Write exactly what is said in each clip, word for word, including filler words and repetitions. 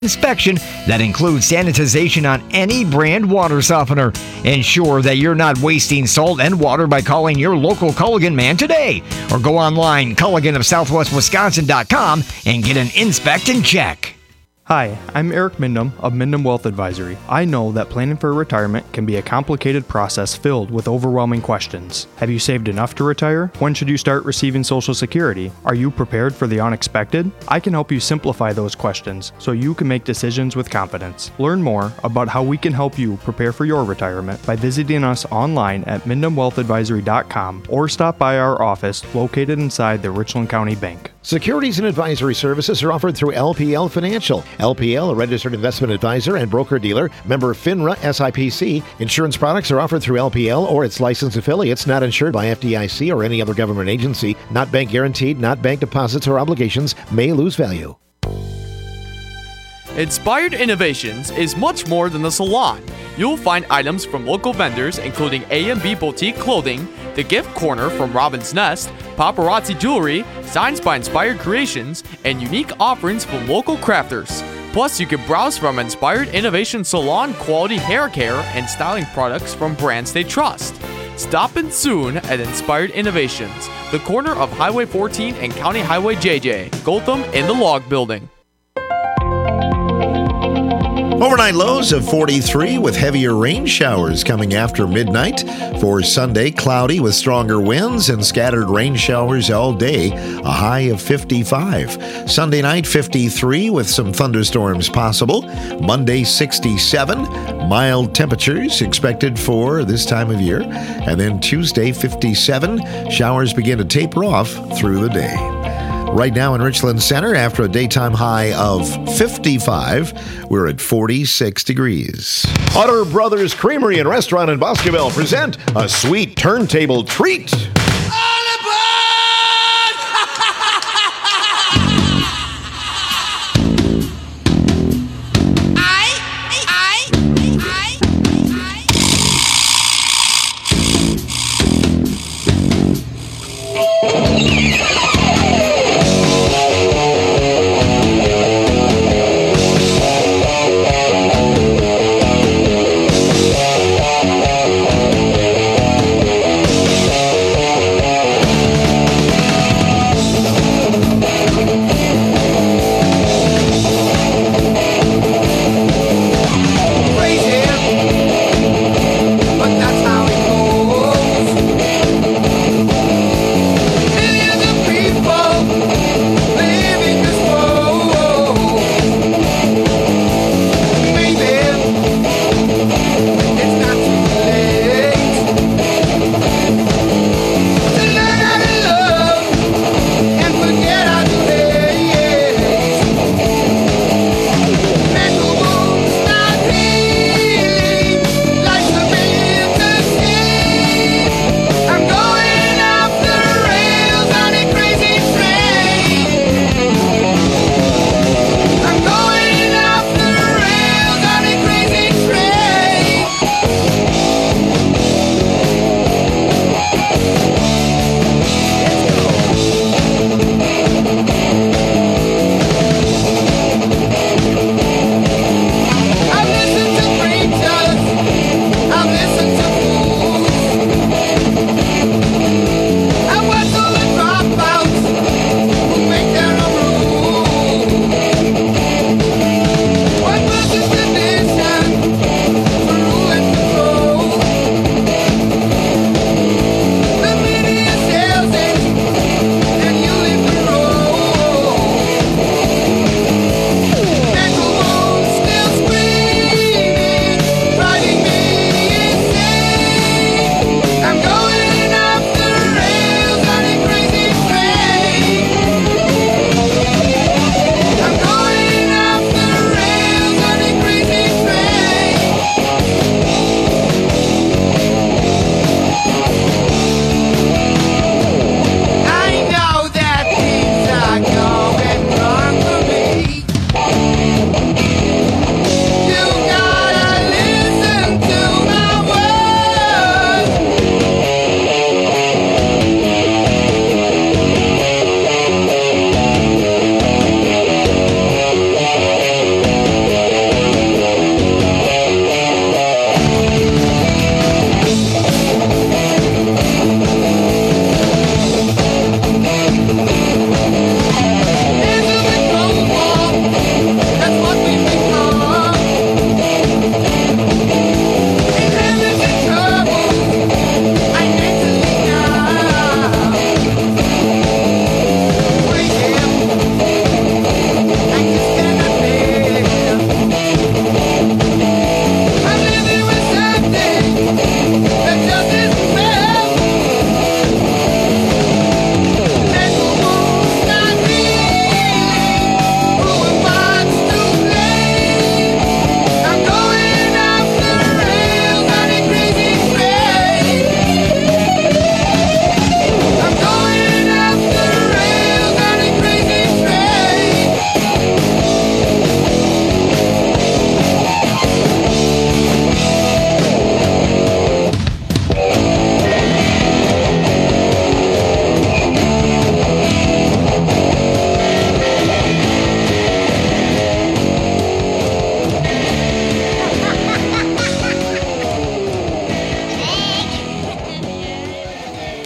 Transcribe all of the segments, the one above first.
inspection that includes sanitization on any brand water softener. Ensure that you're not wasting salt and water by calling your local Culligan man today, or go online culligan of southwest wisconsin dot com and get an inspect and check. Hi, I'm Eric Mindham of Mindham Wealth Advisory. I know that planning for retirement can be a complicated process filled with overwhelming questions. Have you saved enough to retire? When should you start receiving Social Security? Are you prepared for the unexpected? I can help you simplify those questions so you can make decisions with confidence. Learn more about how we can help you prepare for your retirement by visiting us online at mindham wealth advisory dot com or stop by our office located inside the Richland County Bank. Securities and advisory services are offered through L P L Financial. L P L, a registered investment advisor and broker-dealer, member FINRA S I P C. Insurance products are offered through L P L or its licensed affiliates, not insured by F D I C or any other government agency, not bank guaranteed, not bank deposits or obligations, may lose value. Inspired Innovations is much more than a salon. You'll find items from local vendors including A and B Boutique Clothing, The Gift Corner from Robin's Nest, Paparazzi Jewelry, Signs by Inspired Creations, and unique offerings from local crafters. Plus, you can browse from Inspired Innovation Salon quality hair care and styling products from brands they trust. Stop in soon at Inspired Innovations, the corner of Highway fourteen and County Highway J J, Gotham in the Log Building. Overnight lows of forty-three with heavier rain showers coming after midnight. For Sunday, cloudy with stronger winds and scattered rain showers all day, a high of fifty-five. Sunday night, fifty-three with some thunderstorms possible. Monday, sixty-seven. Mild temperatures expected for this time of year. And then Tuesday, fifty-seven. Showers begin to taper off through the day. Right now in Richland Center, after a daytime high of fifty-five, we're at forty-six degrees. Otter Brothers Creamery and Restaurant in Boscoville present a sweet turntable treat.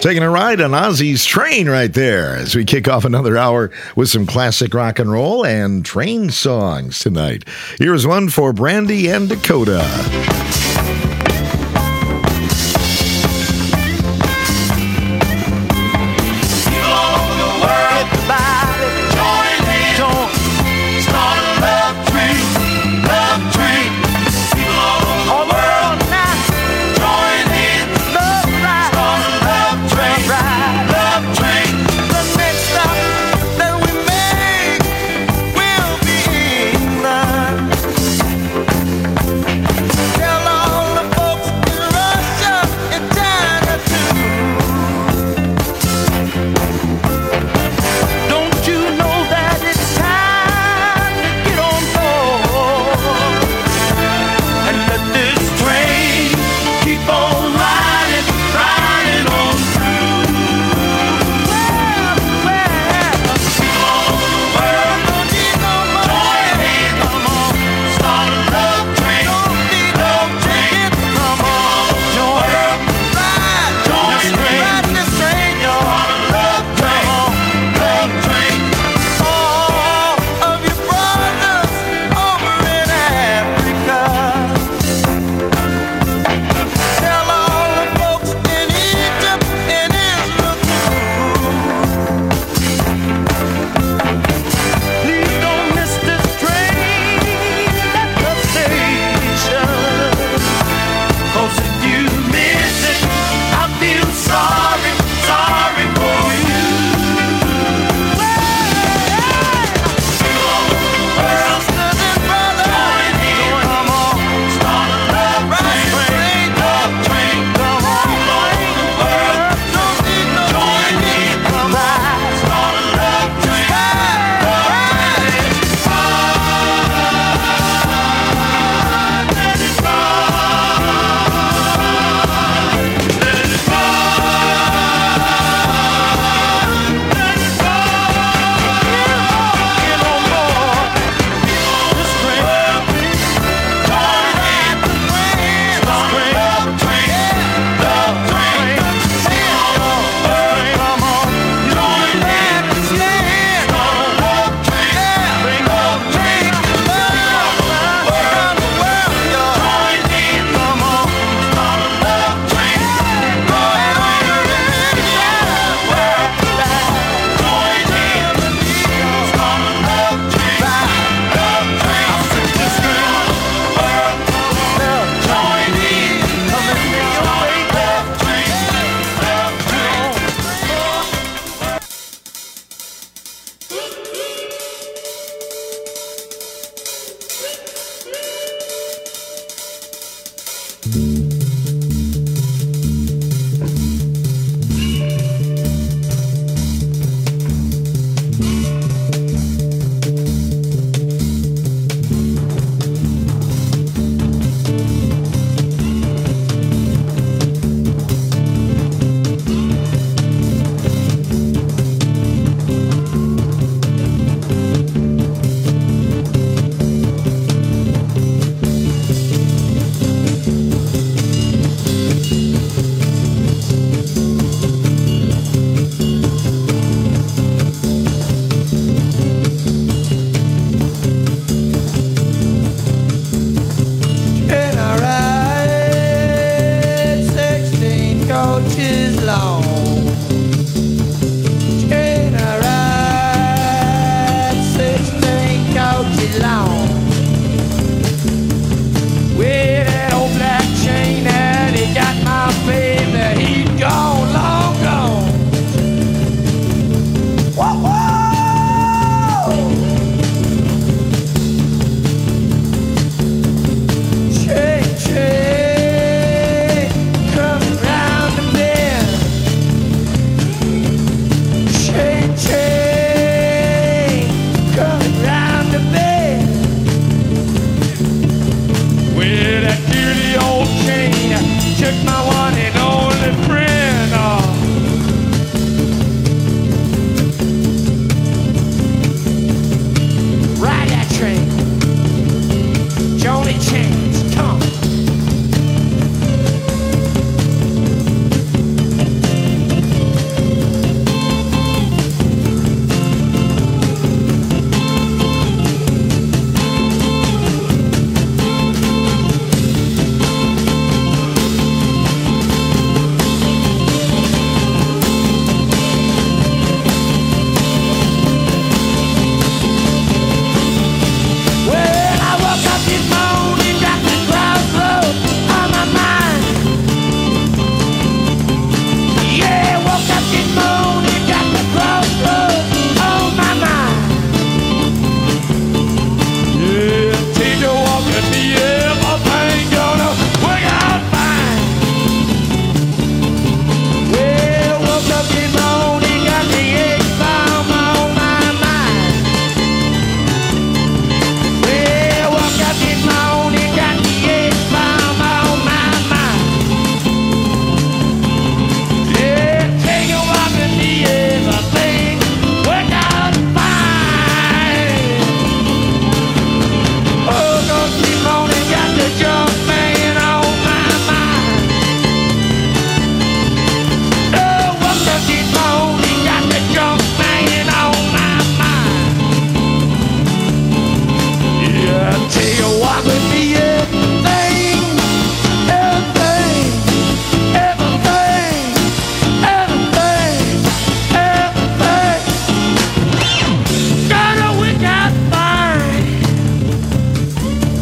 Taking a ride on Ozzy's Train right there as we kick off another hour with some classic rock and roll and train songs tonight. Here's one for Brandy and Dakota.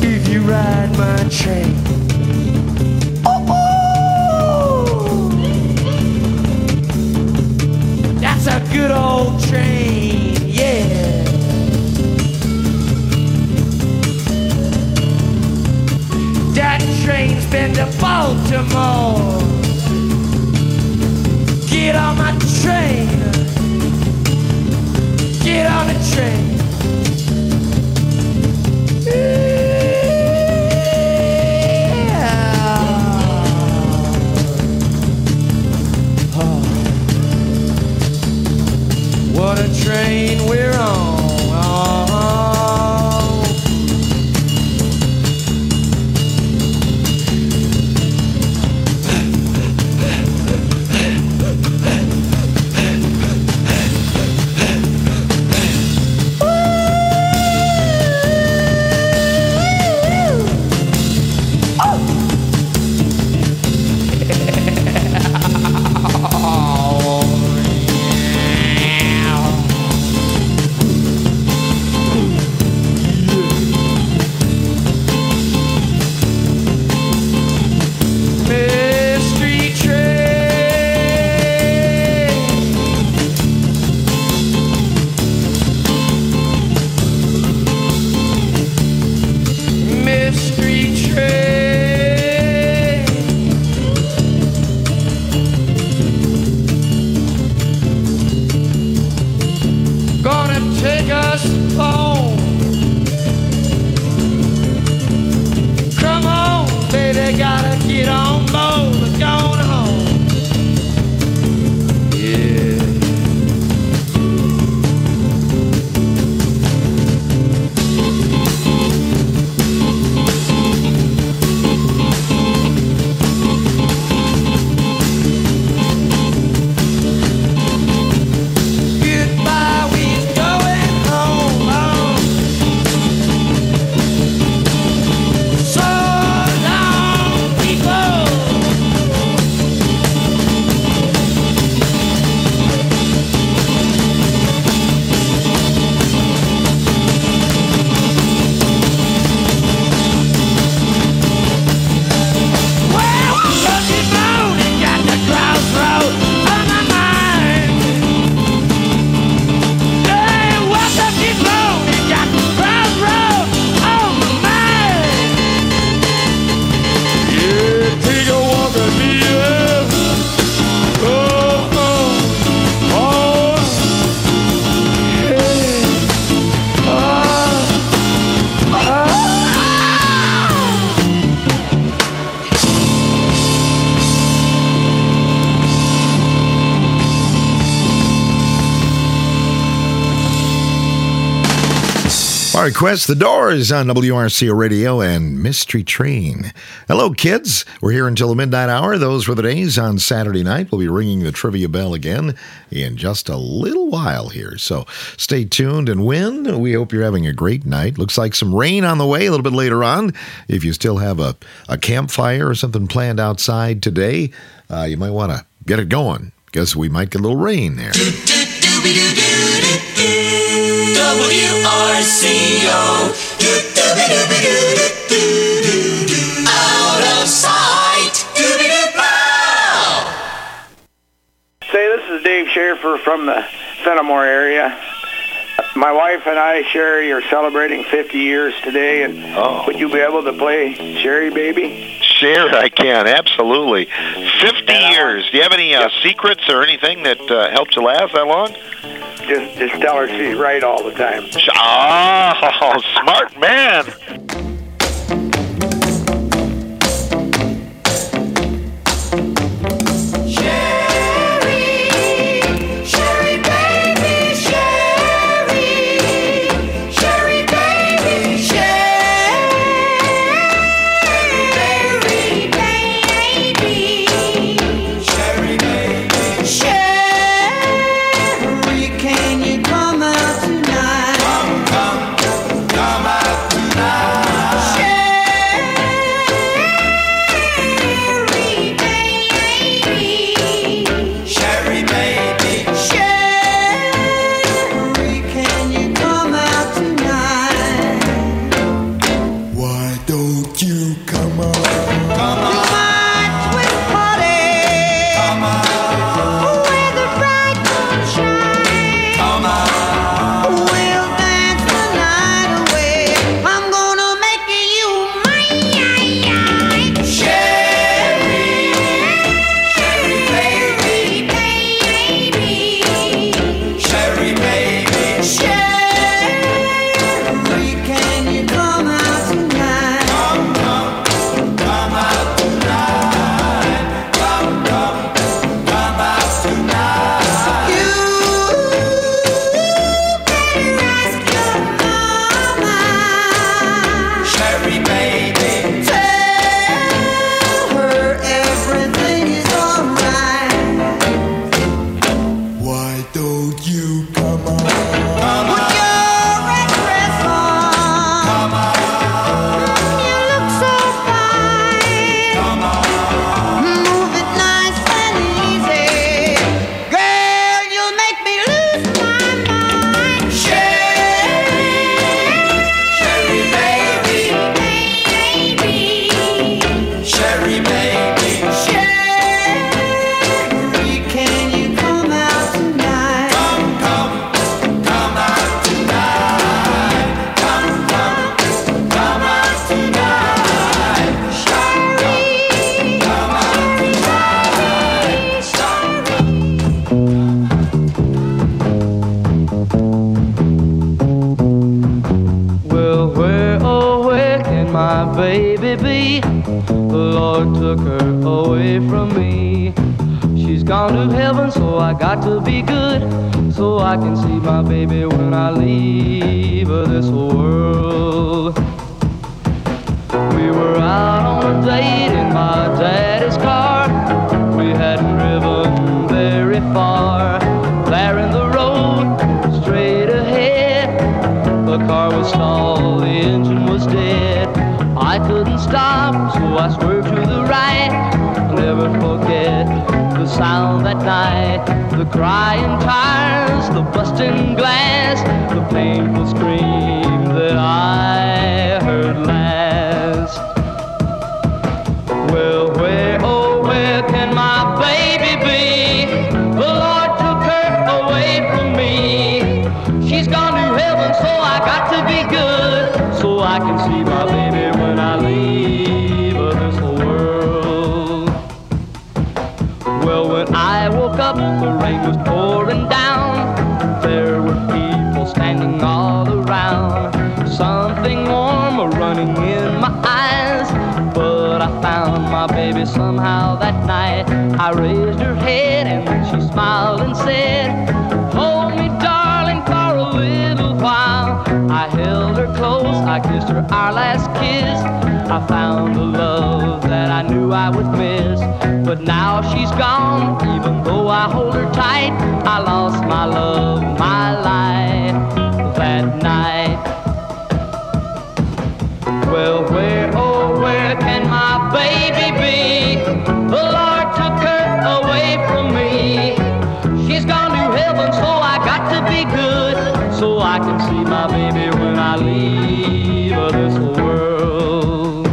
if you ride my train. Oh, oh. That's a good old train, yeah. That train's been to Baltimore. Get on my train. Get on the train. What a train we're on. Our request, The Doors on W R C O Radio and Mystery Train. Hello, kids. We're here until the midnight hour. Those were the days on Saturday night. We'll be ringing the trivia bell again in just a little while here. So stay tuned and win. We hope you're having a great night. Looks like some rain on the way a little bit later on. If you still have a, a campfire or something planned outside today, uh, you might want to get it going because we might get a little rain there. W R C O Out of sight. Say, this is Dave Schaefer from the Fenimore area. My wife and I, Sherry, are celebrating fifty years today, and oh. would you be able to play Sherry Baby? Sure, I can, absolutely. fifty And years. Do you have any uh, secrets or anything that uh, helped you last that long? Just, just tell her she's right all the time. Oh, smart man. Can you come out tonight? Come, come, come out tonight. don't you come on? Come on. baby be. The Lord took her away from me. She's gone to heaven, so I got to be good, so I can see my baby when I leave this world. We were out on a date in my daddy's car. We hadn't driven very far. There in the road, straight ahead, the car was stalled, the engine was dead. I couldn't stop, so I swerved to the right. I'll never forget the sound that night, the crying tires, the busting glass, the painful scream that I heard last. Well, where, oh, where can my baby be? The Lord took her away from me. She's gone to heaven, so I got to be good, so I can see my baby when I leave this world. Well, when I woke up, the rain was pouring down. There were people standing all around. Something warm running in my eyes, but I found my baby somehow that night. I raised her head and then she smiled and said, "Hold me, darling, for a little while." I held her close, I kissed her our last kiss. I found a love that I knew I would miss, but now she's gone. Even though I hold her tight, I lost my love, my life that night. Well, where, oh, where can my baby be? The Lord took her away from me. She's gone to heaven, so I got to be good, so I can see my baby when I leave this world.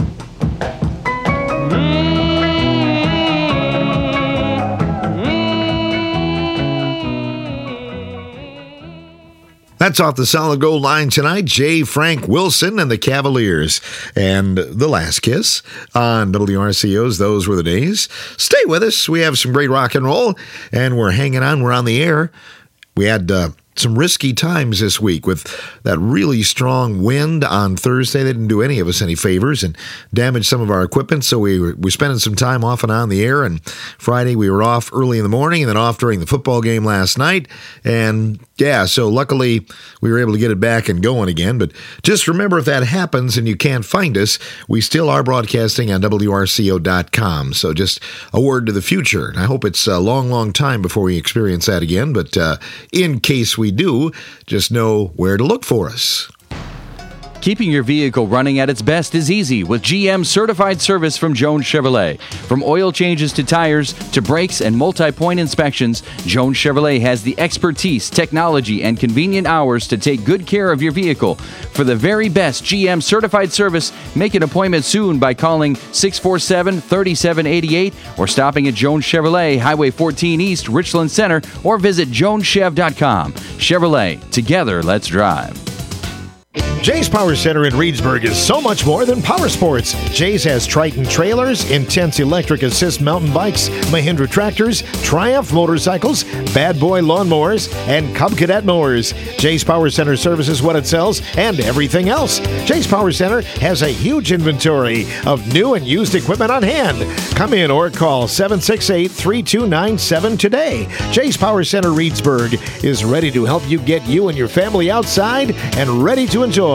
That's off the Solid Gold line tonight. J. Frank Wilson and the Cavaliers. And The Last Kiss on W R C O's Those Were the Days. Stay with us. We have some great rock and roll, and we're hanging on. We're on the air. We had uh, some risky times this week with that really strong wind on Thursday. They didn't do any of us any favors and damaged some of our equipment, so we were, we were spending some time off and on the air. And Friday we were off early in the morning and then off during the football game last night. And yeah, so luckily we were able to get it back and going again. But just remember, if that happens and you can't find us, we still are broadcasting on W R C O dot com. So just a word to the future. And I hope it's a long, long time before we experience that again. But uh, in case we do, just know where to look for us. Keeping your vehicle running at its best is easy with G M certified service from Jones Chevrolet. From oil changes to tires to brakes and multi-point inspections, Jones Chevrolet has the expertise, technology, and convenient hours to take good care of your vehicle. For the very best G M certified service, make an appointment soon by calling six four seven, three seven eight eight or stopping at Jones Chevrolet, Highway fourteen East, Richland Center, or visit jones chev dot com. Chevrolet, together, let's drive. Jay's Power Center in Reedsburg is so much more than power sports. Jay's has Triton trailers, Intense electric assist mountain bikes, Mahindra tractors, Triumph motorcycles, Bad Boy lawnmowers, and Cub Cadet mowers. Jay's Power Center services what it sells and everything else. Jay's Power Center has a huge inventory of new and used equipment on hand. Come in or call seven six eight, three two nine seven today. Jay's Power Center Reedsburg is ready to help you get you and your family outside and ready to enjoy.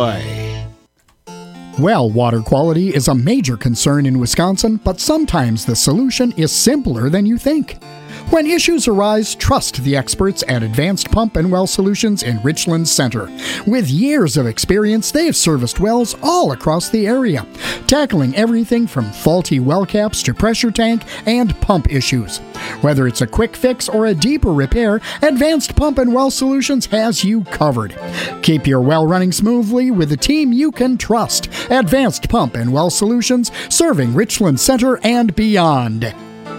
Well, water quality is a major concern in Wisconsin, but sometimes the solution is simpler than you think. When issues arise, trust the experts at Advanced Pump and Well Solutions in Richland Center. With years of experience, they have serviced wells all across the area, tackling everything from faulty well caps to pressure tank and pump issues. Whether it's a quick fix or a deeper repair, Advanced Pump and Well Solutions has you covered. Keep your well running smoothly with a team you can trust. Advanced Pump and Well Solutions, serving Richland Center and beyond.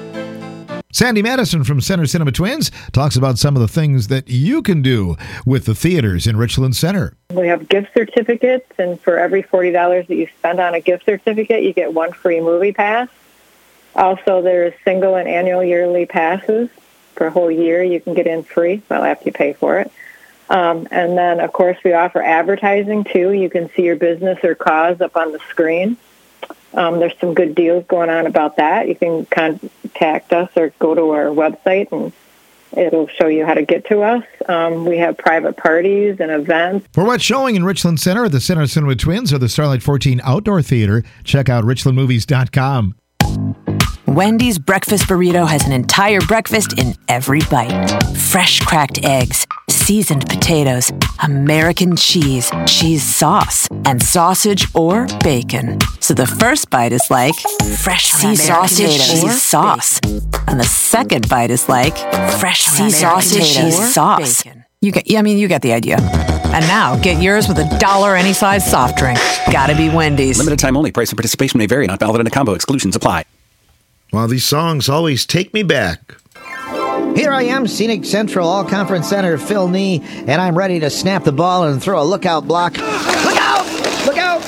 Sandy Madison from Center Cinema Twins talks about some of the things that you can do with the theaters in Richland Center. We have gift certificates, and for every forty dollars that you spend on a gift certificate, you get one free movie pass. Also, there's single and annual yearly passes. For a whole year, you can get in free, well, after you pay for it. Um, and then, of course, we offer advertising, too. You can see your business or cause up on the screen. Um, there's some good deals going on about that. You can contact us or go to our website, and it'll show you how to get to us. Um, we have private parties and events. For what's showing in Richland Center at the Center Cinema Twins or the Starlight fourteen Outdoor Theater, check out richland movies dot com. Wendy's breakfast burrito has an entire breakfast in every bite. Fresh cracked eggs, seasoned potatoes, American cheese, cheese sauce, and sausage or bacon. So the first bite is like fresh sea sausage, cheese sauce. And the second bite is like fresh sea sausage, cheese sauce. You get, I mean, you get the idea. And now, get yours with a dollar any size soft drink. Gotta be Wendy's. Limited time only. Price and participation may vary. Not valid in a combo. Exclusions apply. Well, these songs always take me back. Here I am, Scenic Central All-Conference Center, Phil Nee, and I'm ready to snap the ball and throw a lookout block. Look out! Look out!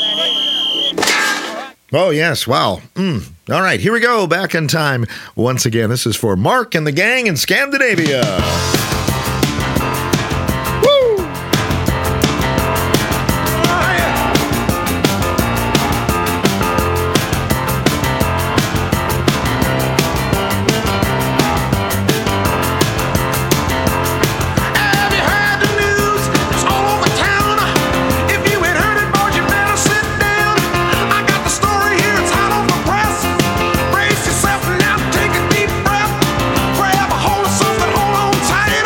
Oh, yes. Wow. Mm. All right, here we go. Back in time. Once again, this is for Mark and the gang in Scandinavia. Brace yourself now, take a deep breath. Grab a hold of something, hold on tight.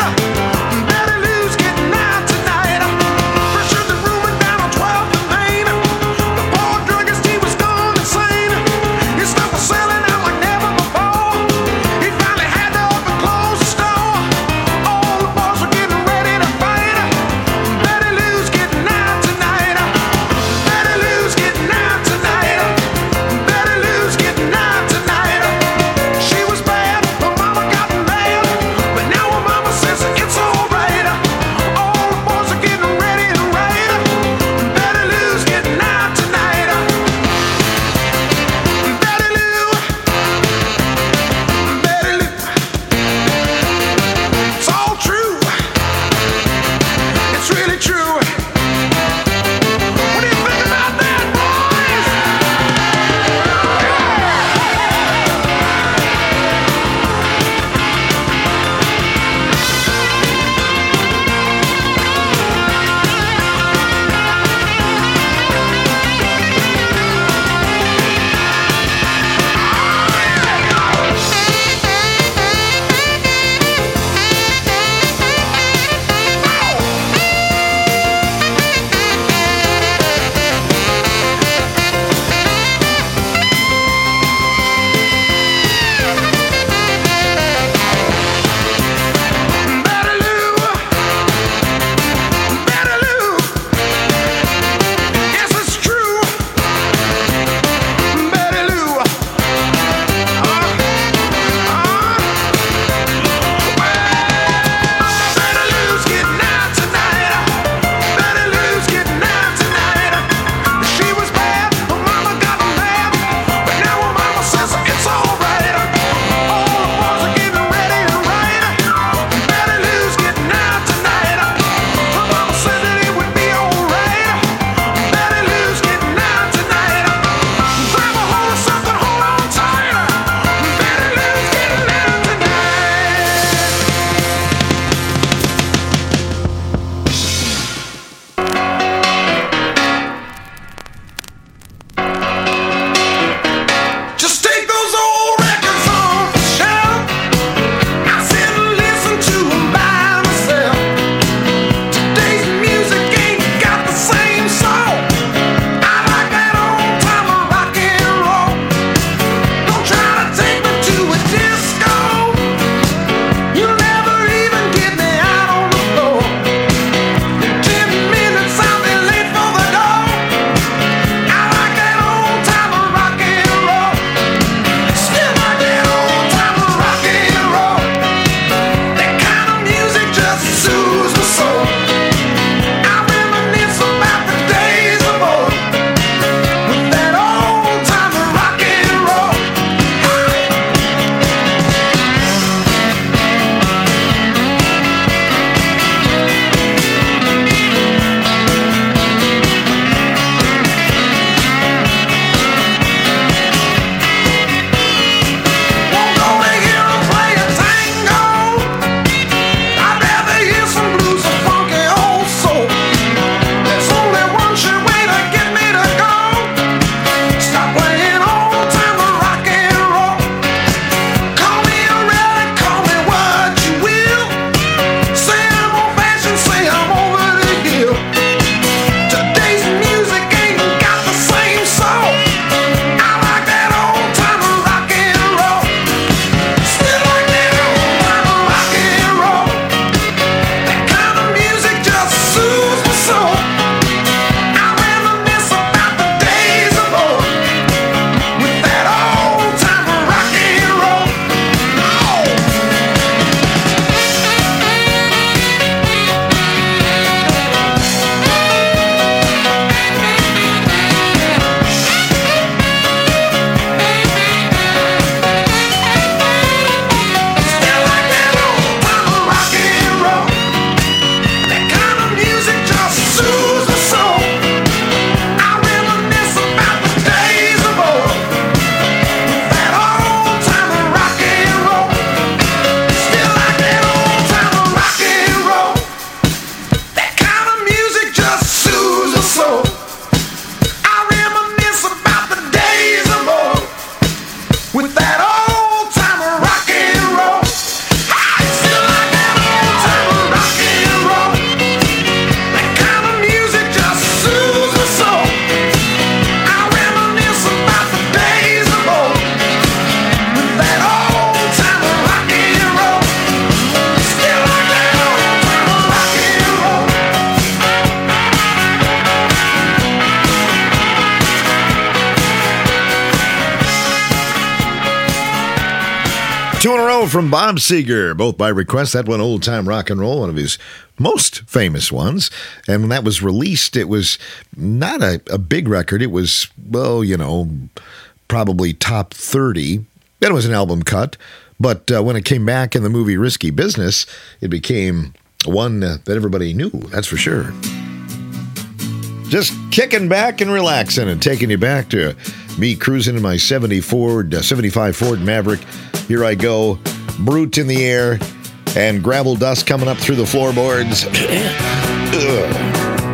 Two in a row from Bob Seger, both by request. That one, Old Time Rock and Roll, one of his most famous ones. And when that was released, it was not a, a big record. It was, well, you know, probably top thirty. Then it was an album cut. But uh, when it came back in the movie Risky Business, it became one uh, that everybody knew, that's for sure. Just kicking back and relaxing and taking you back to me cruising in my seventy Ford, uh, seventy-five Ford Maverick. Here I go, brute in the air, and gravel dust coming up through the floorboards. Ugh.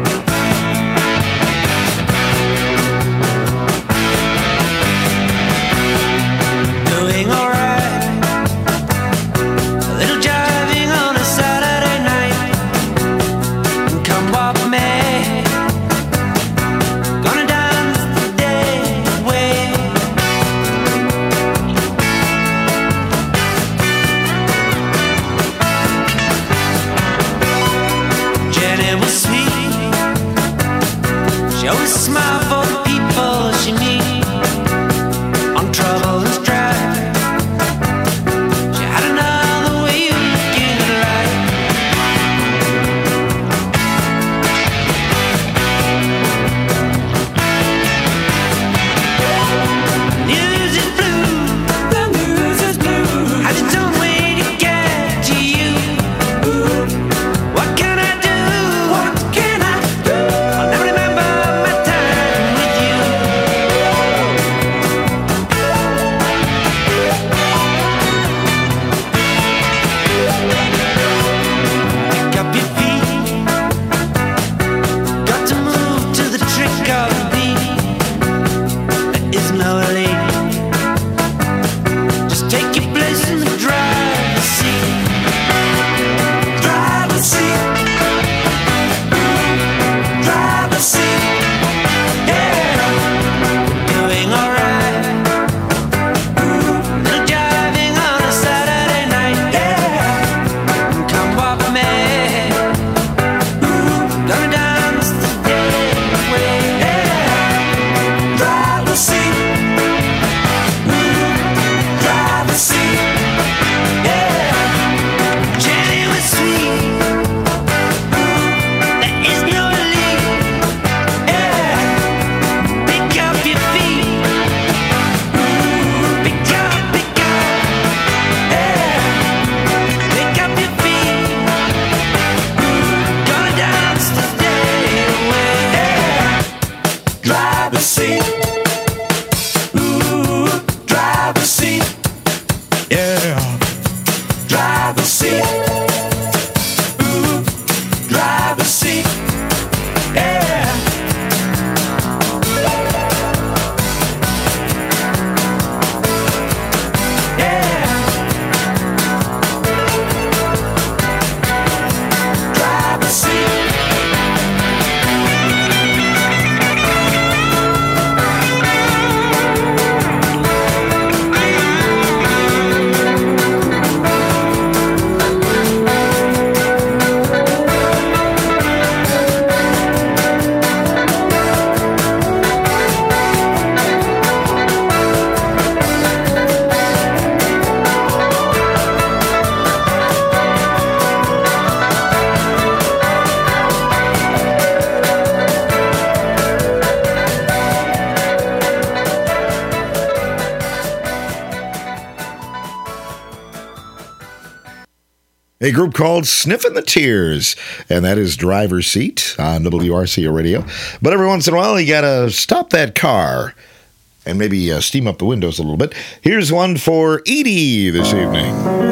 A group called Sniffin' the Tears, and that is Driver's Seat on W R C O Radio. But every once in a while, you gotta stop that car and maybe uh, steam up the windows a little bit. Here's one for Edie this evening.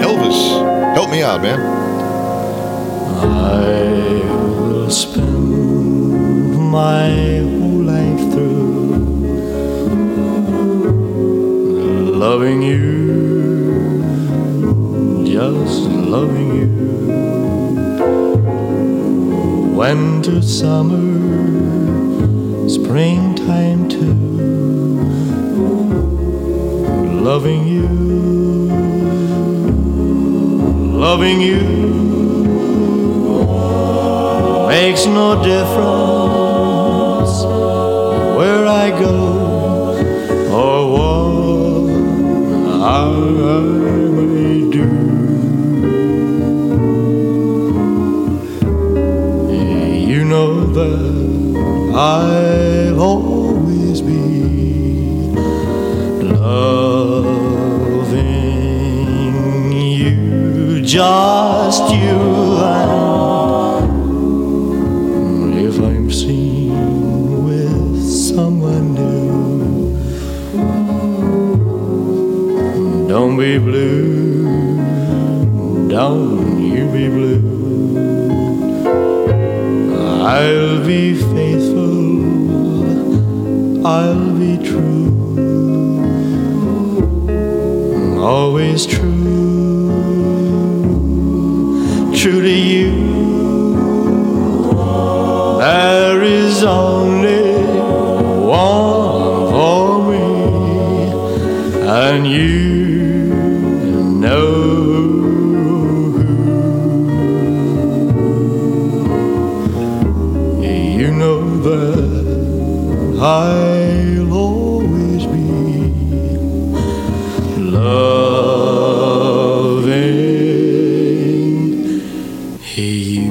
Elvis, help me out, man. I will spend my whole life through loving you, just loving you. Winter, summer, springtime too. Loving you, loving you makes no difference where I go or what I may just you and if I'm seen with someone new, don't be blue, don't you be blue. I'll be faithful, I'll be true, always true, true to you. There is only one for me, and you know who. You know that I'll always be loving you.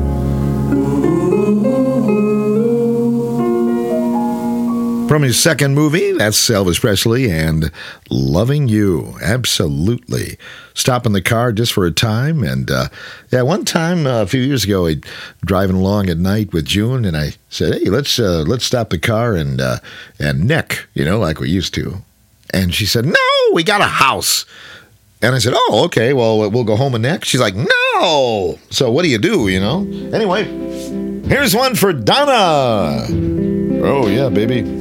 From his second movie, that's Elvis Presley and Loving You. Absolutely. Stop in the car just for a time. And uh, yeah, one time uh, a few years ago, I driving along at night with June, and I said, hey, let's uh, let's stop the car and uh, and neck, you know, like we used to. And she said, no, we got a house. And I said, oh, okay, well, we'll go home and neck. She's like, no. So what do you do, you know? Anyway, here's one for Donna. Oh, yeah, baby.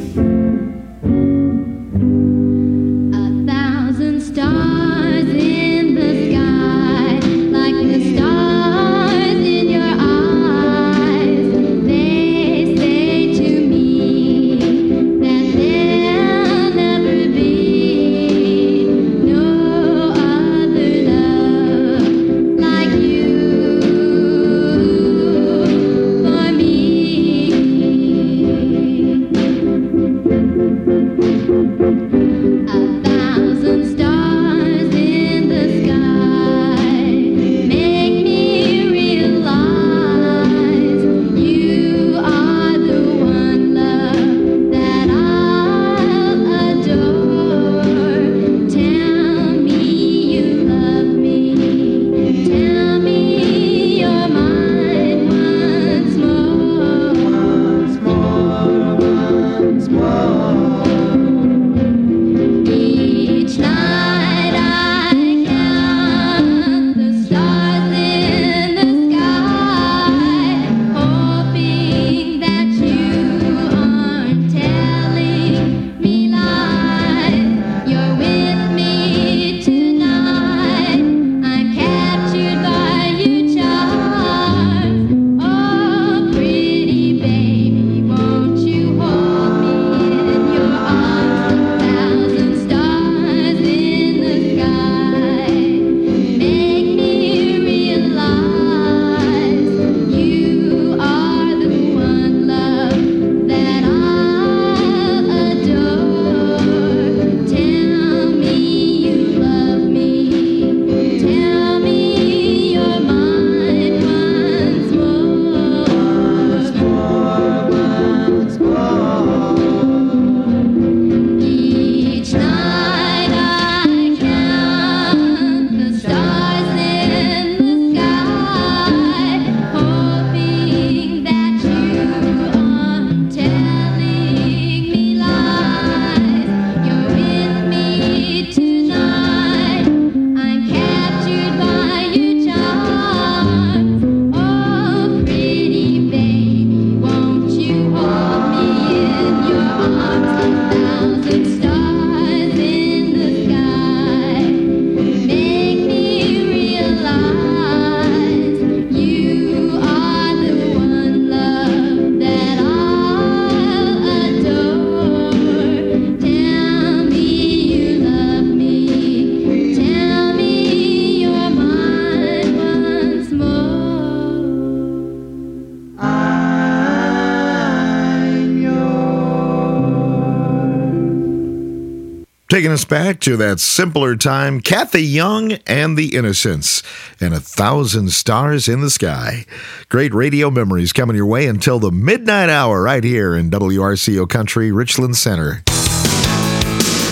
Taking us back to that simpler time, Kathy Young and the Innocents, and A Thousand Stars in the Sky. Great radio memories coming your way until the midnight hour right here in W R C O Country, Richland Center.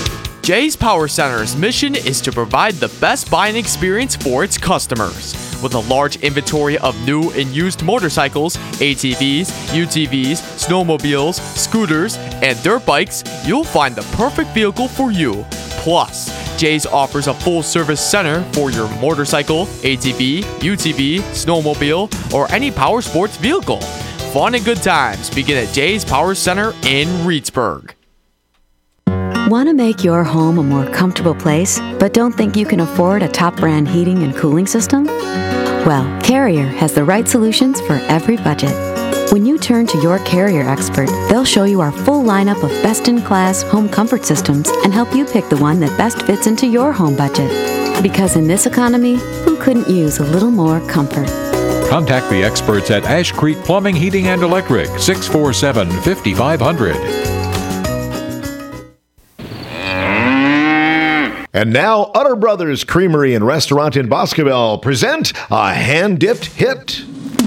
Jay's Power Center's mission is to provide the best buying experience for its customers. With a large inventory of new and used motorcycles, A T Vs, U T Vs, snowmobiles, scooters, and dirt bikes, you'll find the perfect vehicle for you. Plus, Jay's offers a full-service center for your motorcycle, A T V, U T V, snowmobile, or any power sports vehicle. Fun and good times begin at Jay's Power Center in Reedsburg. Want to make your home a more comfortable place, but don't think you can afford a top brand heating and cooling system? Well, Carrier has the right solutions for every budget. When you turn to your Carrier expert, they'll show you our full lineup of best-in-class home comfort systems and help you pick the one that best fits into your home budget. Because in this economy, who couldn't use a little more comfort? Contact the experts at Ash Creek Plumbing, Heating, and Electric, six four seven, five five zero zero. And now, Utter Brothers Creamery and Restaurant in Boscobel present a hand-dipped hit.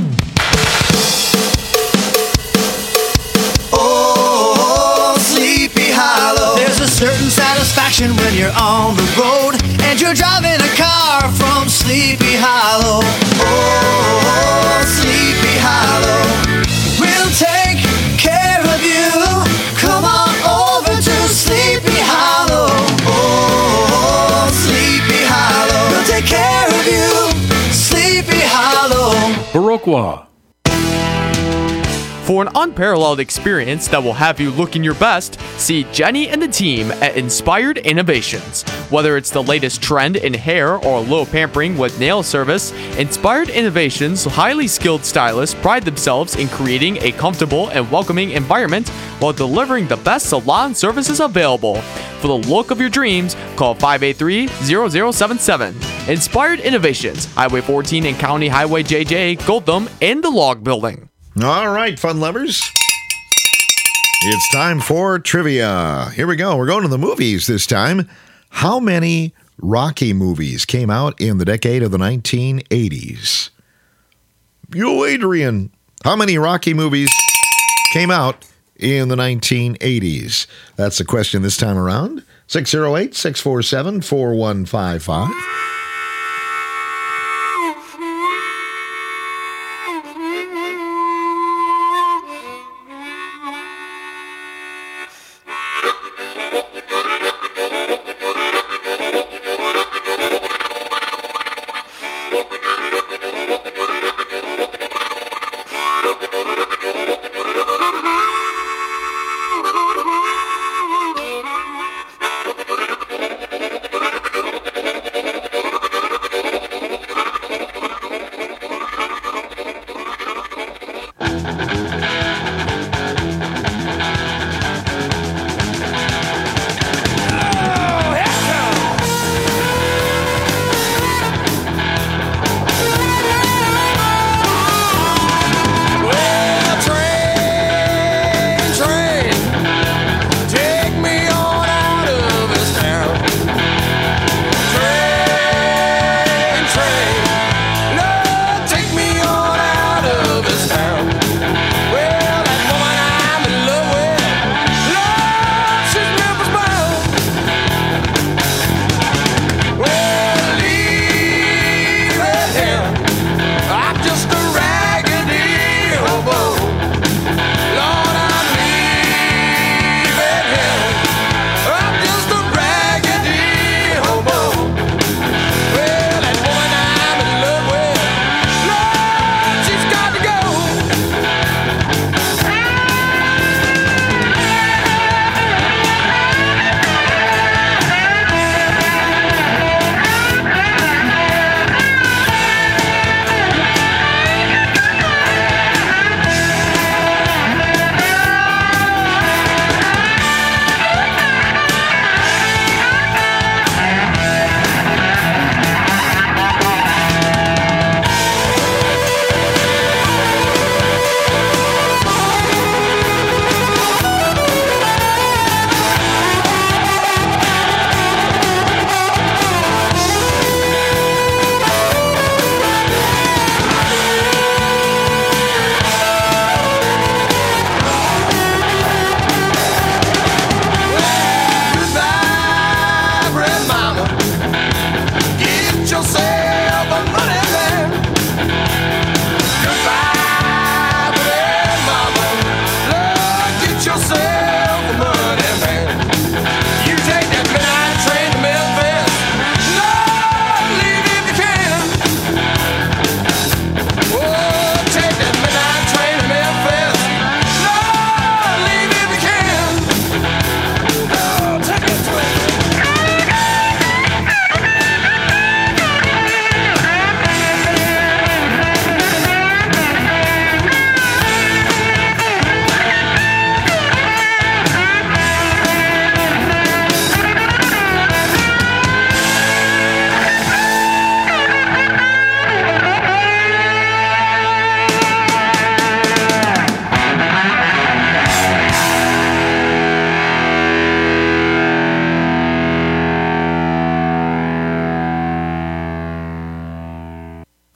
Oh, Sleepy Hollow. There's a certain satisfaction when you're on the road and you're driving a car from Sleepy Hollow. Oh, Sleepy Hollow. We'll take care of you. Come on over to Sleepy Hollow. Oh, Sleepy Hollow. We'll take care of you. Sleepy Hollow. Viroqua. For an unparalleled experience that will have you looking your best, see Jenny and the team at Inspired Innovations. Whether it's the latest trend in hair or a little pampering with nail service, Inspired Innovations' highly skilled stylists pride themselves in creating a comfortable and welcoming environment while delivering the best salon services available. For the look of your dreams, call five eight three, zero zero seven seven. Inspired Innovations, Highway fourteen and County Highway J J, Gotham, in the Log Building. All right, fun lovers. It's time for trivia. Here we go. We're going to the movies this time. How many Rocky movies came out in the decade of the nineteen eighties? Yo, Adrian, how many Rocky movies came out in the nineteen eighties? That's the question this time around. six oh eight, six four seven, four one five five.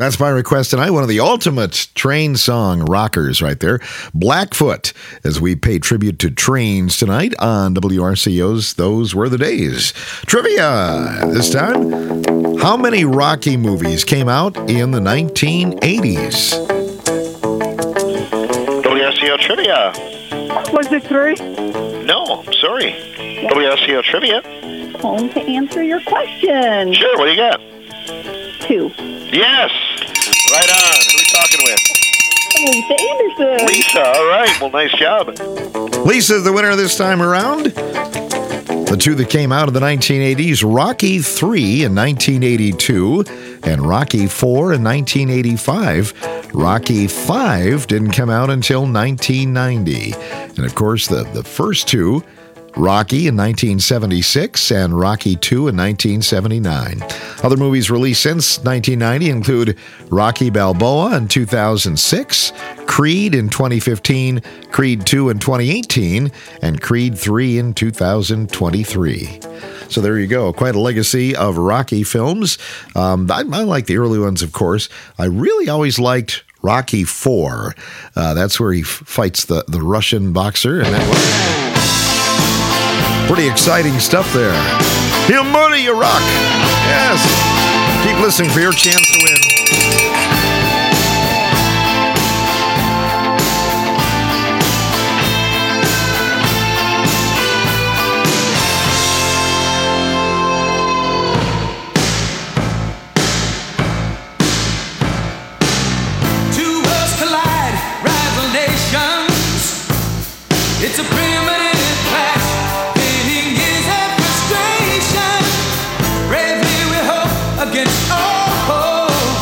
That's my request tonight. One of the ultimate train song rockers right there. Blackfoot, as we pay tribute to trains tonight on W R C O's Those Were the Days. Trivia this time. How many Rocky movies came out in the nineteen eighties? W R C O Trivia. Was it three? No, sorry. W R C O Trivia. Calling to answer your question. Sure, what do you got? Two. Yes! Right on. Who are we talking with? Lisa Anderson. Lisa, all right. Well, nice job. Lisa's the winner this time around. The two that came out of the nineteen eighties, Rocky three in nineteen eighty-two and Rocky four in nineteen eighty-five. Rocky five didn't come out until nineteen ninety. And of course, the, the first two, Rocky in nineteen seventy-six and Rocky two in nineteen seventy-nine. Other movies released since nineteen ninety include Rocky Balboa in two thousand six, Creed in twenty fifteen, Creed two in twenty eighteen, and Creed three in two thousand twenty-three. So there you go. Quite a legacy of Rocky films. Um, I, I like the early ones, of course. I really always liked Rocky four. Uh, that's where he f- fights the, the Russian boxer, and that was pretty exciting stuff there. He'll murder you, Rock. Yes. Keep listening for your chance to win. Two worlds collide, rival nations. It's a primitive clash. Fading years of frustration. Bravely we hope against all hope.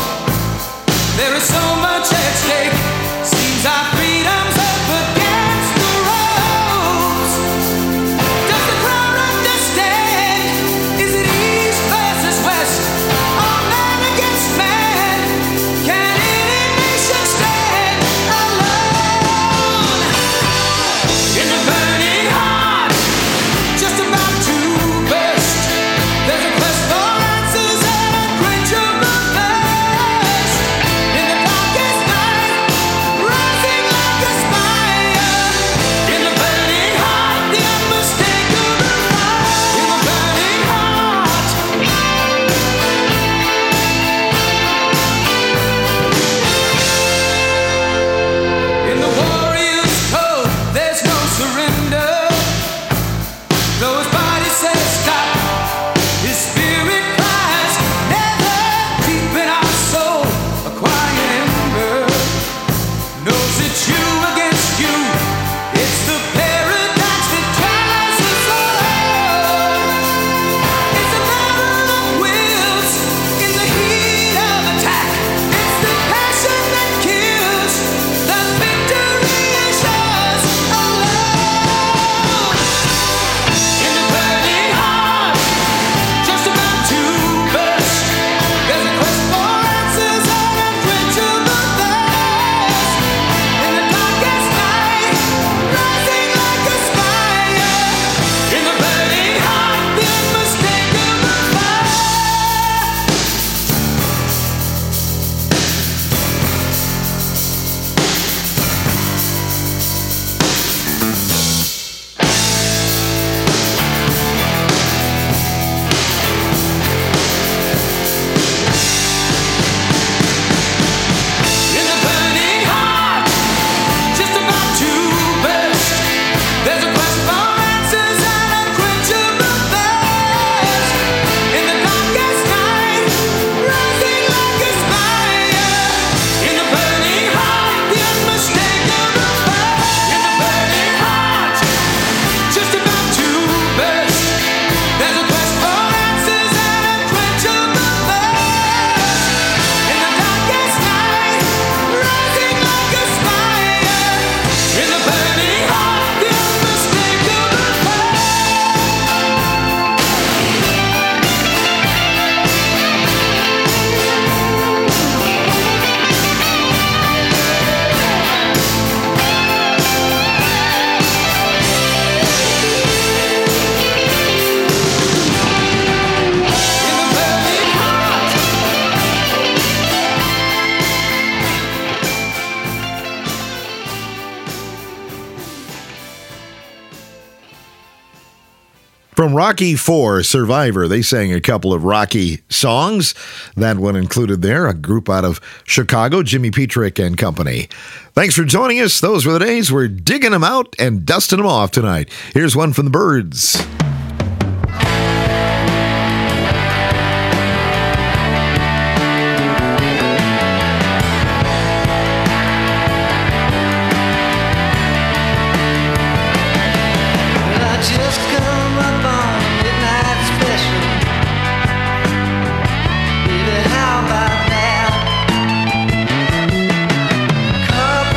From Rocky four, Survivor, they sang a couple of Rocky songs. That one included there, a group out of Chicago, Jimmy Petrick and company. Thanks for joining us. Those were the days. We're digging them out and dusting them off tonight. Here's one from the Byrds.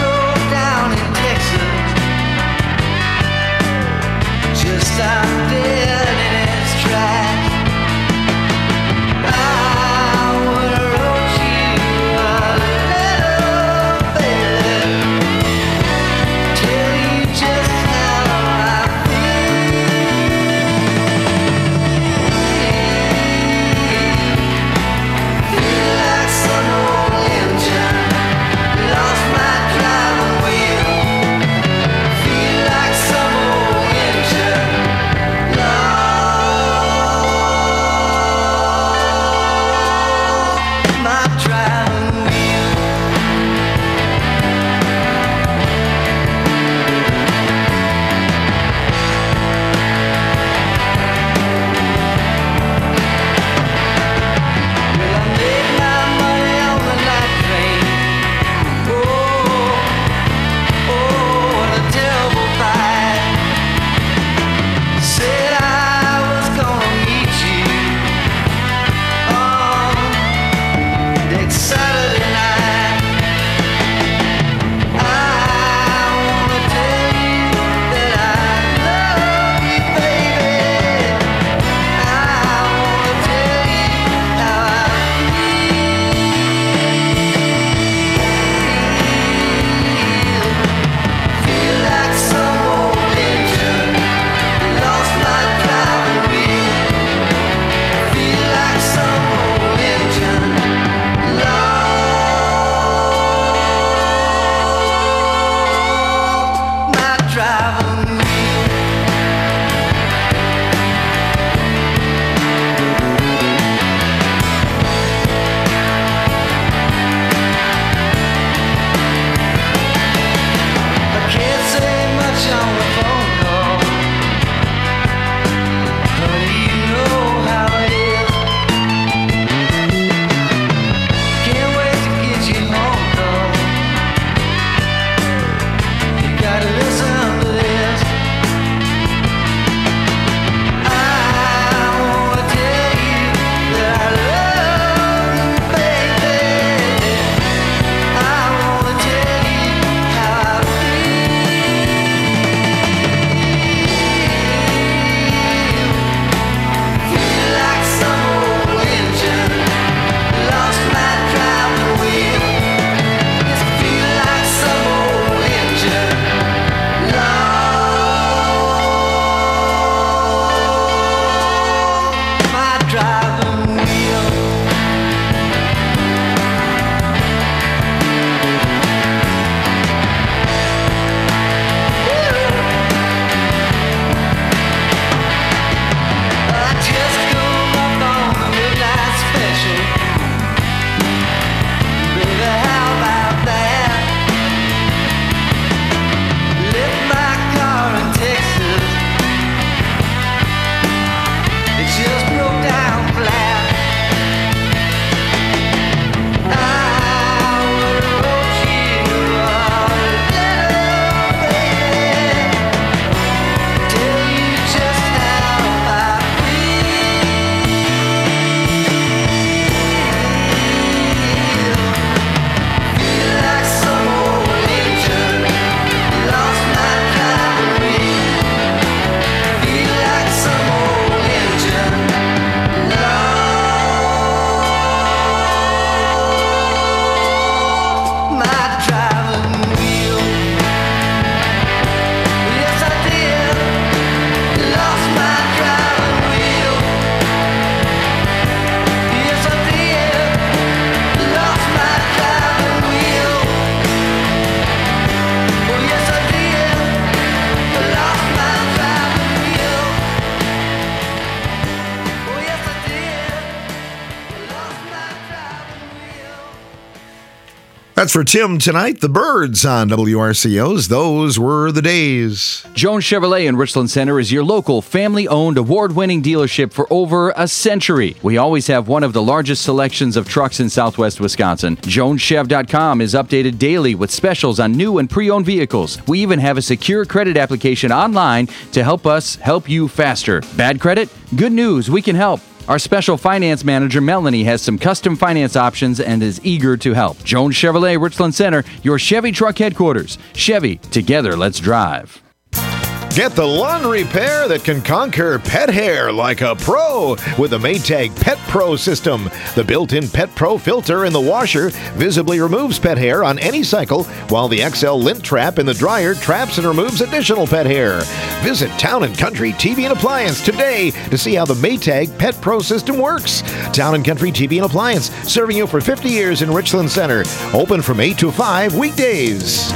Just out there. That's for Tim tonight. The Birds on W R C O's Those Were the Days. Jones Chevrolet in Richland Center is your local, family-owned, award-winning dealership for over a century. We always have one of the largest selections of trucks in southwest Wisconsin. Jones Chev dot com is updated daily with specials on new and pre-owned vehicles. We even have a secure credit application online to help us help you faster. Bad credit? Good news, we can help. Our special finance manager, Melanie, has some custom finance options and is eager to help. Jones Chevrolet, Richland Center, your Chevy truck headquarters. Chevy, together, let's drive. Get the lawn repair that can conquer pet hair like a pro with the Maytag Pet Pro system. The built-in Pet Pro filter in the washer visibly removes pet hair on any cycle, while the X L lint trap in the dryer traps and removes additional pet hair. Visit Town and Country T V and Appliance today to see how the Maytag Pet Pro system works. Town and Country T V and Appliance, serving you for fifty years in Richland Center. Open from eight to five weekdays.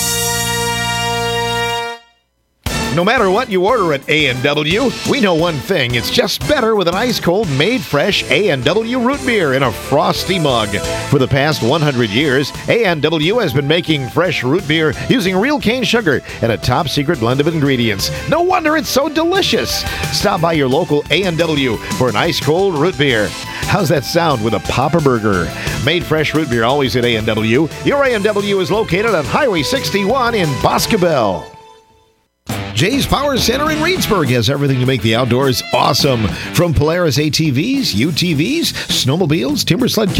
No matter what you order at A and W, we know one thing. It's just better with an ice-cold, made-fresh A and W root beer in a frosty mug. For the past one hundred years, A and W has been making fresh root beer using real cane sugar and a top-secret blend of ingredients. No wonder it's so delicious. Stop by your local A and W for an ice-cold root beer. How's that sound with a Papa Burger? Made fresh root beer always at A and W. Your A and W is located on Highway sixty-one in Boscobel. Jay's Power Center in Reedsburg has everything to make the outdoors awesome. From Polaris A T Vs, U T Vs, snowmobiles, timber sled